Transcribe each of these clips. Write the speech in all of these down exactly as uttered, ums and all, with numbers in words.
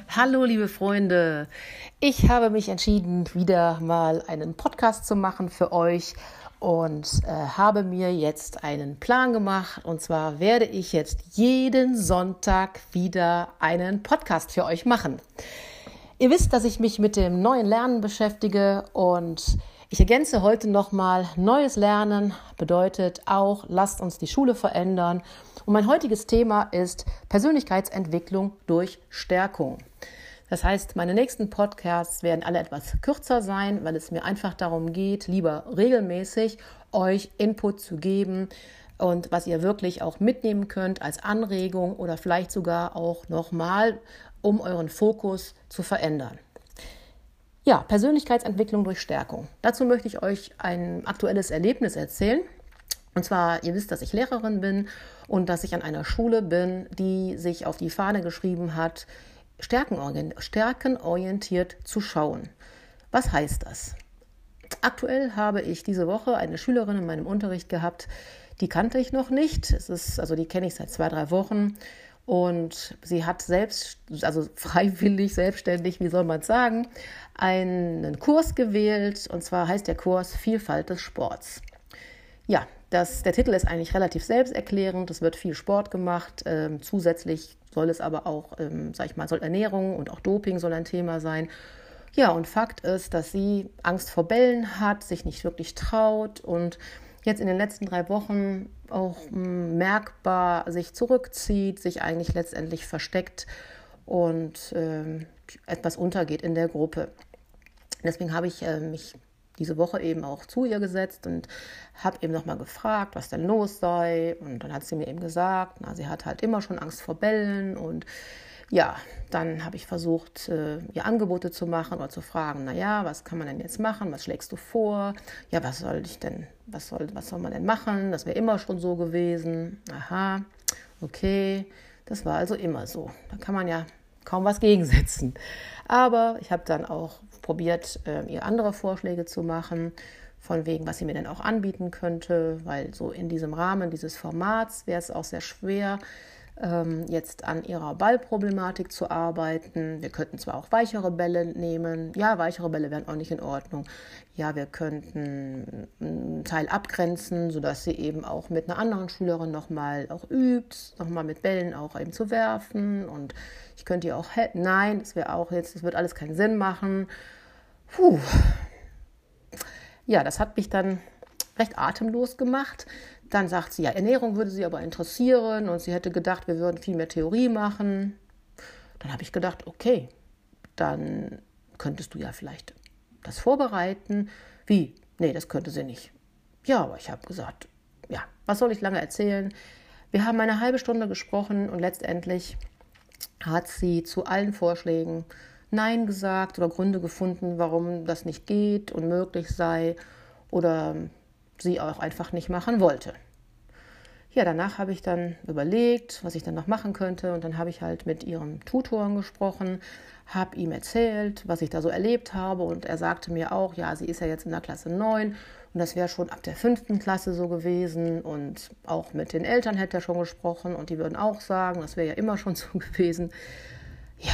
Hallo liebe Freunde, ich habe mich entschieden, wieder mal einen Podcast zu machen für euch und äh, habe mir jetzt einen Plan gemacht. Und zwar werde ich jetzt jeden Sonntag wieder einen Podcast für euch machen. Ihr wisst, dass ich mich mit dem neuen Lernen beschäftige und ich ergänze heute nochmal, neues Lernen bedeutet auch, lasst uns die Schule verändern. Und mein heutiges Thema ist Persönlichkeitsentwicklung durch Stärkung. Das heißt, meine nächsten Podcasts werden alle etwas kürzer sein, weil es mir einfach darum geht, lieber regelmäßig euch Input zu geben und was ihr wirklich auch mitnehmen könnt als Anregung oder vielleicht sogar auch nochmal, um euren Fokus zu verändern. Ja, Persönlichkeitsentwicklung durch Stärkung. Dazu möchte ich euch ein aktuelles Erlebnis erzählen. Und zwar, ihr wisst, dass ich Lehrerin bin und dass ich an einer Schule bin, die sich auf die Fahne geschrieben hat, stärkenorientiert zu schauen. Was heißt das? Aktuell habe ich diese Woche eine Schülerin in meinem Unterricht gehabt, die kannte ich noch nicht. Es ist, also die kenne ich seit zwei, drei Wochen. Und sie hat selbst, also freiwillig, selbstständig, wie soll man es sagen, einen Kurs gewählt. Und zwar heißt der Kurs Vielfalt des Sports. Ja, das, der Titel ist eigentlich relativ selbsterklärend. Es wird viel Sport gemacht. Ähm, zusätzlich soll es aber auch, ähm, sag ich mal, soll Ernährung und auch Doping soll ein Thema sein. Ja, und Fakt ist, dass sie Angst vor Bällen hat, sich nicht wirklich traut und jetzt in den letzten drei Wochen auch m, merkbar sich zurückzieht, sich eigentlich letztendlich versteckt und ähm, etwas untergeht in der Gruppe. Deswegen habe ich äh, mich diese Woche eben auch zu ihr gesetzt und habe eben nochmal gefragt, was denn los sei. Und dann hat sie mir eben gesagt, na, sie hat halt immer schon Angst vor Bällen. Und ja, dann habe ich versucht, äh, ihr Angebote zu machen oder zu fragen, naja, was kann man denn jetzt machen? Was schlägst du vor? Ja, was soll ich denn, was soll, was soll man denn machen? Das wäre immer schon so gewesen. Aha, okay, das war also immer so. Da kann man ja kaum was gegensetzen. Aber ich habe dann auch probiert, äh, ihr andere Vorschläge zu machen, von wegen, was sie mir denn auch anbieten könnte, weil so in diesem Rahmen dieses Formats wäre es auch sehr schwer, ähm, jetzt an ihrer Ballproblematik zu arbeiten. Wir könnten zwar auch weichere Bälle nehmen, ja, weichere Bälle wären auch nicht in Ordnung. Ja, wir könnten einen Teil abgrenzen, sodass sie eben auch mit einer anderen Schülerin nochmal auch übt, nochmal mit Bällen auch eben zu werfen und ich könnte ihr auch, nein, das wäre auch jetzt, das wird alles keinen Sinn machen. Puh. Ja, das hat mich dann recht atemlos gemacht. Dann sagt sie, ja, Ernährung würde sie aber interessieren und sie hätte gedacht, wir würden viel mehr Theorie machen. Dann habe ich gedacht, okay, dann könntest du ja vielleicht das vorbereiten. Wie? Nee, das könnte sie nicht. Ja, aber ich habe gesagt, ja, was soll ich lange erzählen? Wir haben eine halbe Stunde gesprochen und letztendlich hat sie zu allen Vorschlägen Nein gesagt oder Gründe gefunden, warum das nicht geht, unmöglich sei oder sie auch einfach nicht machen wollte. Ja, danach habe ich dann überlegt, was ich dann noch machen könnte und dann habe ich halt mit ihrem Tutoren gesprochen, habe ihm erzählt, was ich da so erlebt habe und er sagte mir auch, ja, sie ist ja jetzt in der Klasse neun und das wäre schon ab der fünften Klasse so gewesen und auch mit den Eltern hätte er schon gesprochen und die würden auch sagen, das wäre ja immer schon so gewesen. Ja,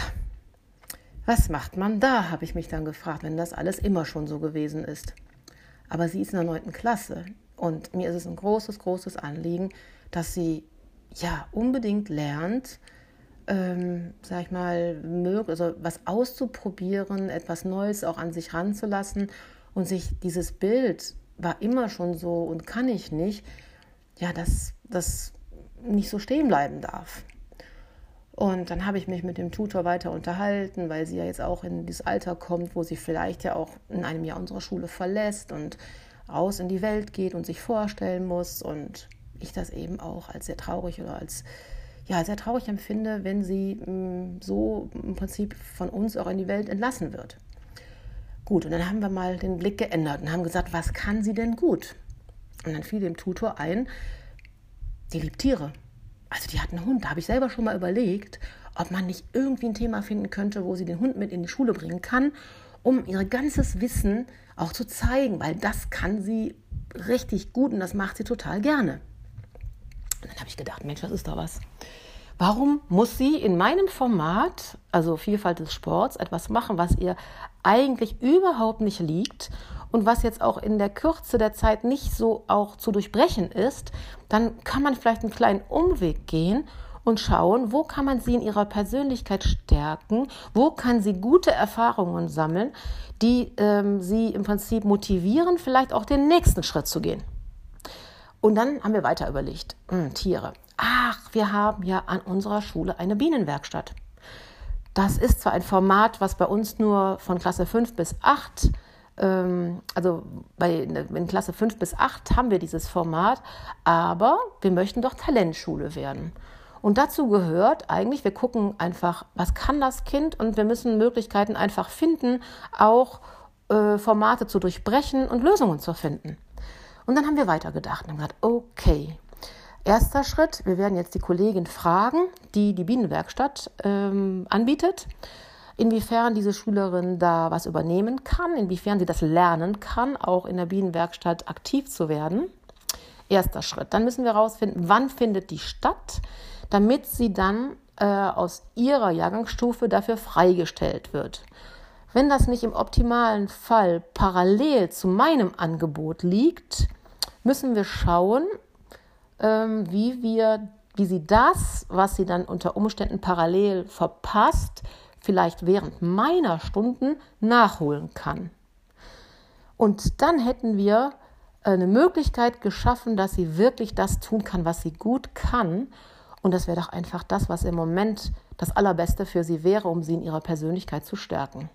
was macht man da, habe ich mich dann gefragt, wenn das alles immer schon so gewesen ist. Aber sie ist in der neunten Klasse und mir ist es ein großes, großes Anliegen, dass sie ja unbedingt lernt, ähm, sag ich mal, also was auszuprobieren, etwas Neues auch an sich ranzulassen und sich dieses Bild war immer schon so und kann ich nicht, ja, dass das nicht so stehen bleiben darf. Und dann habe ich mich mit dem Tutor weiter unterhalten, weil sie ja jetzt auch in dieses Alter kommt, wo sie vielleicht ja auch in einem Jahr unsere Schule verlässt und raus in die Welt geht und sich vorstellen muss. Und ich das eben auch als sehr traurig oder als ja, sehr traurig empfinde, wenn sie mh, so im Prinzip von uns auch in die Welt entlassen wird. Gut, und dann haben wir mal den Blick geändert und haben gesagt, was kann sie denn gut? Und dann fiel dem Tutor ein, die liebt Tiere. Also die hat einen Hund, da habe ich selber schon mal überlegt, ob man nicht irgendwie ein Thema finden könnte, wo sie den Hund mit in die Schule bringen kann, um ihr ganzes Wissen auch zu zeigen, weil das kann sie richtig gut und das macht sie total gerne. Und dann habe ich gedacht, Mensch, das ist doch was. Warum muss sie in meinem Format, also Vielfalt des Sports, etwas machen, was ihr eigentlich überhaupt nicht liegt und was jetzt auch in der Kürze der Zeit nicht so auch zu durchbrechen ist? Dann kann man vielleicht einen kleinen Umweg gehen und schauen, wo kann man sie in ihrer Persönlichkeit stärken, wo kann sie gute Erfahrungen sammeln, die ähm, sie im Prinzip motivieren, vielleicht auch den nächsten Schritt zu gehen. Und dann haben wir weiter überlegt, hm, Tiere. Ach, wir haben ja an unserer Schule eine Bienenwerkstatt. Das ist zwar ein Format, was bei uns nur von Klasse fünf bis acht, ähm, also bei, in Klasse fünf bis acht haben wir dieses Format, aber wir möchten doch Talentschule werden. Und dazu gehört eigentlich, wir gucken einfach, was kann das Kind, und wir müssen Möglichkeiten einfach finden, auch äh, Formate zu durchbrechen und Lösungen zu finden. Und dann haben wir weitergedacht und haben gesagt, okay, erster Schritt, wir werden jetzt die Kollegin fragen, die die Bienenwerkstatt ähm, anbietet, inwiefern diese Schülerin da was übernehmen kann, inwiefern sie das lernen kann, auch in der Bienenwerkstatt aktiv zu werden. Erster Schritt. Dann müssen wir herausfinden, wann findet die statt, damit sie dann äh, aus ihrer Jahrgangsstufe dafür freigestellt wird. Wenn das nicht im optimalen Fall parallel zu meinem Angebot liegt, müssen wir schauen, ähm, wie wir, wie sie das, was sie dann unter Umständen parallel verpasst, vielleicht während meiner Stunden nachholen kann. Und dann hätten wir eine Möglichkeit geschaffen, dass sie wirklich das tun kann, was sie gut kann. Und das wäre doch einfach das, was im Moment das Allerbeste für sie wäre, um sie in ihrer Persönlichkeit zu stärken.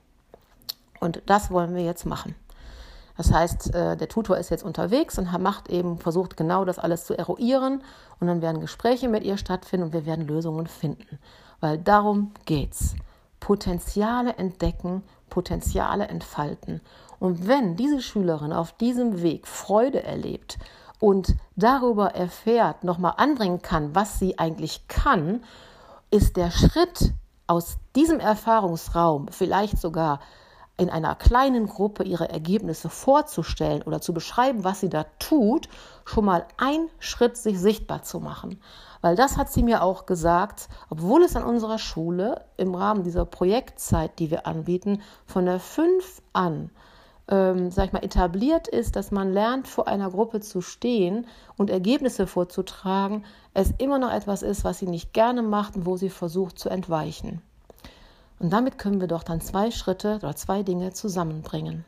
Und das wollen wir jetzt machen. Das heißt, der Tutor ist jetzt unterwegs und macht eben, versucht genau das alles zu eruieren. Und dann werden Gespräche mit ihr stattfinden und wir werden Lösungen finden. Weil darum geht's. Potenziale entdecken, Potenziale entfalten. Und wenn diese Schülerin auf diesem Weg Freude erlebt und darüber erfährt, nochmal anbringen kann, was sie eigentlich kann, ist der Schritt aus diesem Erfahrungsraum vielleicht sogar in einer kleinen Gruppe ihre Ergebnisse vorzustellen oder zu beschreiben, was sie da tut, schon mal ein Schritt, sich sichtbar zu machen. Weil das hat sie mir auch gesagt, obwohl es an unserer Schule im Rahmen dieser Projektzeit, die wir anbieten, von der fünf an, ähm, sag ich mal, etabliert ist, dass man lernt, vor einer Gruppe zu stehen und Ergebnisse vorzutragen, es immer noch etwas ist, was sie nicht gerne macht und wo sie versucht zu entweichen. Und damit können wir doch dann zwei Schritte oder zwei Dinge zusammenbringen.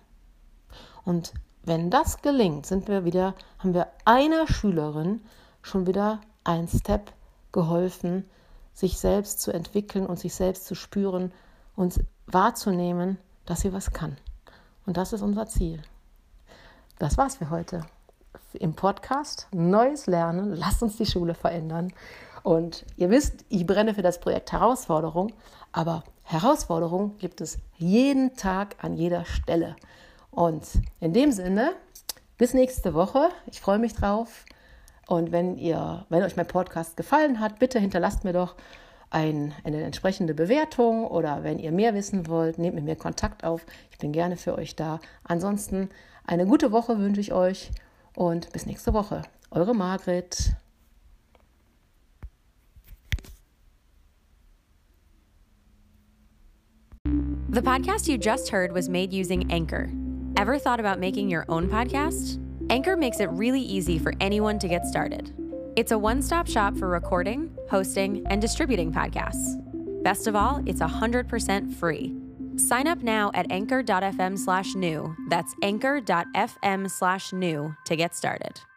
Und wenn das gelingt, sind wir wieder, haben wir einer Schülerin schon wieder ein Step geholfen, sich selbst zu entwickeln und sich selbst zu spüren und wahrzunehmen, dass sie was kann. Und das ist unser Ziel. Das war's für heute. Im Podcast Neues Lernen, lasst uns die Schule verändern. Und ihr wisst, ich brenne für das Projekt Herausforderung, aber Herausforderungen gibt es jeden Tag an jeder Stelle. Und in dem Sinne, bis nächste Woche. Ich freue mich drauf. Und wenn ihr, wenn euch mein Podcast gefallen hat, bitte hinterlasst mir doch ein, eine entsprechende Bewertung, oder wenn ihr mehr wissen wollt, nehmt mit mir Kontakt auf. Ich bin gerne für euch da. Ansonsten eine gute Woche wünsche ich euch und bis nächste Woche. Eure Margret. The podcast you just heard was made using Anchor. Ever thought about making your own podcast? Anchor makes it really easy for anyone to get started. It's a one-stop shop for recording, hosting, and distributing podcasts. Best of all, it's one hundred percent free. Sign up now at anchor.fm slash new. That's anchor.fm slash new to get started.